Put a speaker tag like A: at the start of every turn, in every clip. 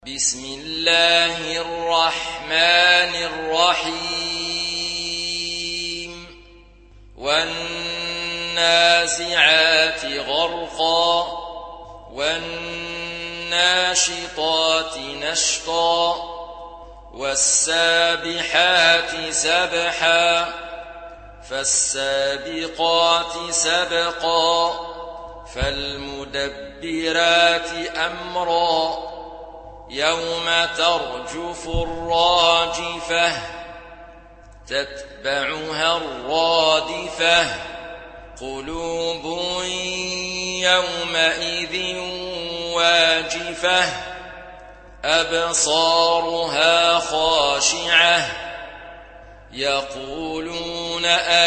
A: بسم الله الرحمن الرحيم والنازعات غرقا والناشطات نشطا والسابحات سبحا فالسابقات سبقا فالمدبرات أمرا يوم ترجف الراجفة تتبعها الرادفة قلوب يومئذ واجفة أبصارها خاشعة يقولون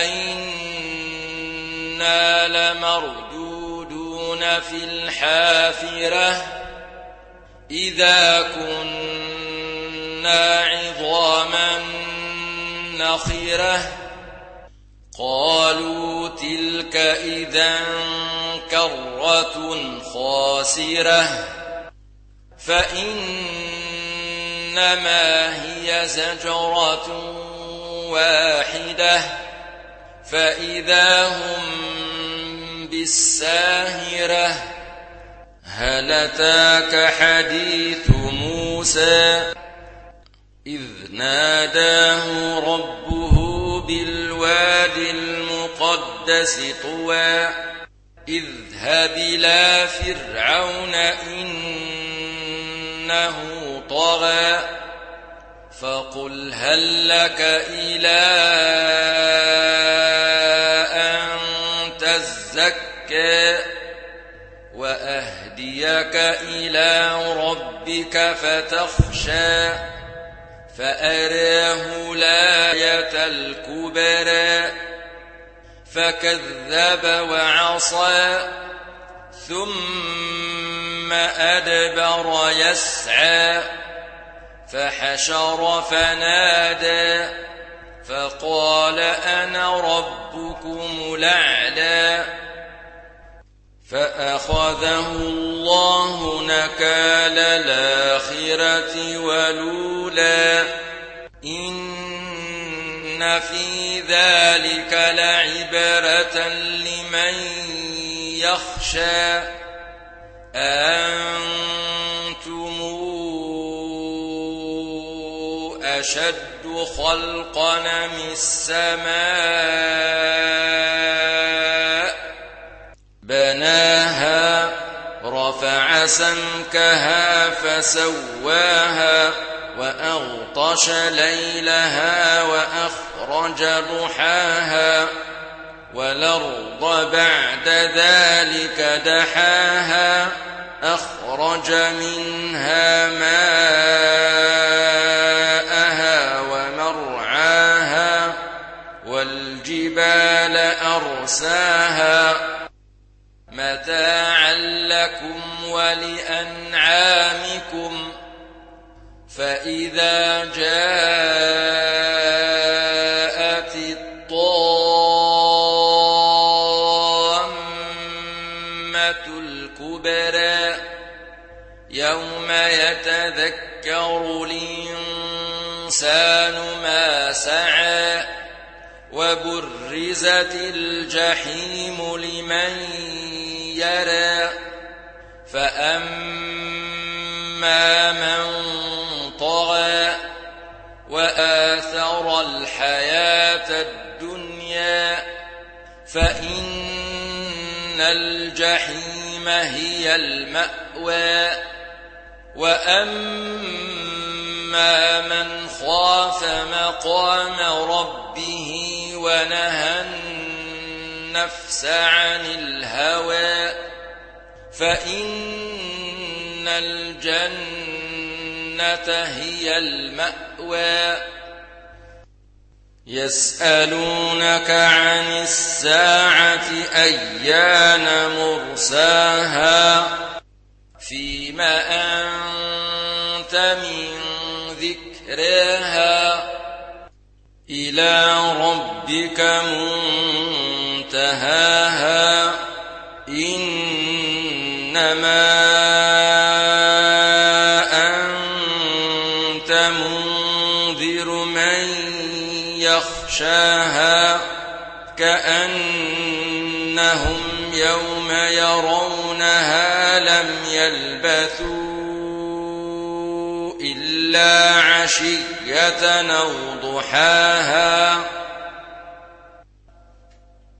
A: أئنا لمردودون في الحافرة إذا كنا عظاما نخرة قالوا تلك إذا كرة خاسرة فإنما هي زجرة واحدة فإذا هم بالساهرة هل أتاك حديث موسى إذ ناداه ربه بالواد المقدس طوى اذهب إلى فرعون إنه طغى فقل هل لك إلى أن تزكى وأهديك إلى ربك فتخشى فأراه الآية الكبرى فكذب وعصى ثم أدبر يسعى فحشر فنادى فقال أنا ربكم الأعلى فأخذه الله نكال الآخرة والأولى إن في ذلك لعبرة لمن يخشى أأنتم أشد خلقا من السماء بناها رفع سمكها فسواها وأغطش ليلها وأخرج ضحاها والأرض بعد ذلك دحاها أخرج منها ماءها ومرعاها والجبال أرساها متاعا لكم ولأنعامكم فإذا جاءت الطامة الكبرى يوم يتذكر الإنسان ما سعى وبرزت الجحيم لمن يرى فأما من طغى وآثر الحياة الدنيا فإن الجحيم هي المأوى وأما من خاف مقام ربه ونهى النفس عن الهوى فإن الجنة هي المأوى يسألونك عن الساعة أيان مرساها فيما أنت من ذكرها إلى ربك منتهاها إنما تنذر من يخشاها كأنهم يوم يرونها لم يلبثوا إلا عشية أو ضحاها